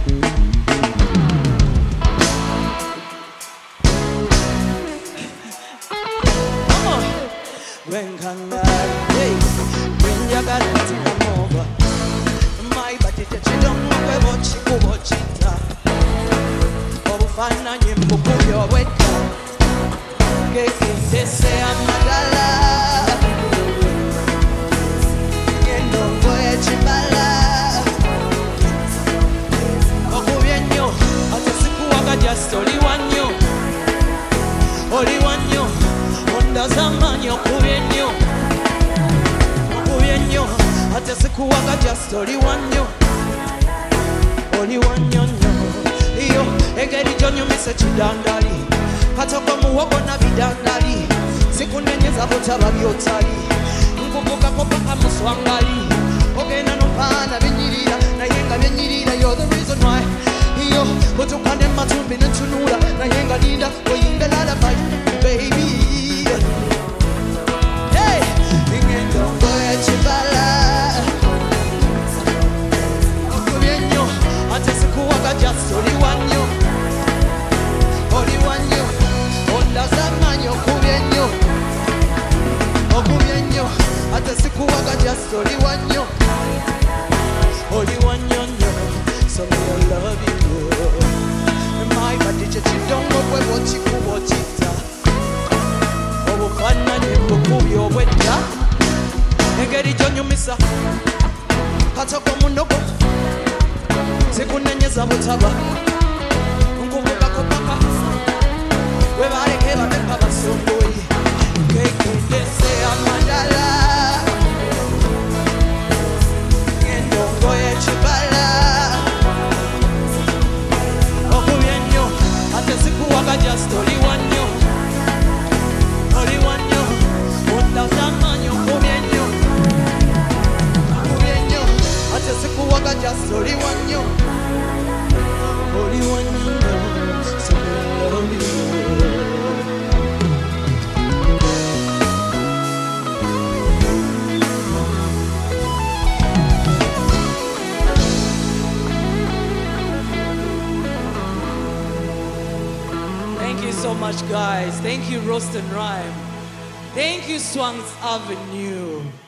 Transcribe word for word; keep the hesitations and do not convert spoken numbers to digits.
When can I, hey, when you got it to come over, my body that you don't know where what you go, what you do. Oh, fine, and you put your weight down. Get in, they say I'm not alive. You know where you bala. Oh, bien yo, I just kuwaga just only one yo, only one yo. Zamani okubenyo okubenyo ate sikuwaga just oli wanyo oli wanyo iyo engeri gyonyumisa ekidandali katoko muwogo na bidandali sikunenyeza butaba byotali nkuvugako paka muswangali ogenda nopaana benyirira naye nga byenyirira you're the reason why iyo otukane matumbi netunula naye nga linda oyimbe lullaby baby. Just only one yo, only one yo. Onda zamani okubenyo, okubenyo. Ate sikuwaga just only one yo, only one yo yo. So me I love you. My body just you don't know where what you go what you do. Oh, fana ni mbukuyo weta. Engeri jonyo misa, katoko munoko. Sikunenyeza butaba nkuvuga kopaka webareke batepa basongoyi kekendese amadala ngendongo yekibala okubyenyo ate sikuwaga just oli wanyo oli wanyo ondazamanya okubyenyo okubyenyo ate sikuwaga just oli wanyo. Only one you know, so I love you. Thank you so much, guys. Thank you, Roast and Rhyme. Thank you, Swans Avenue.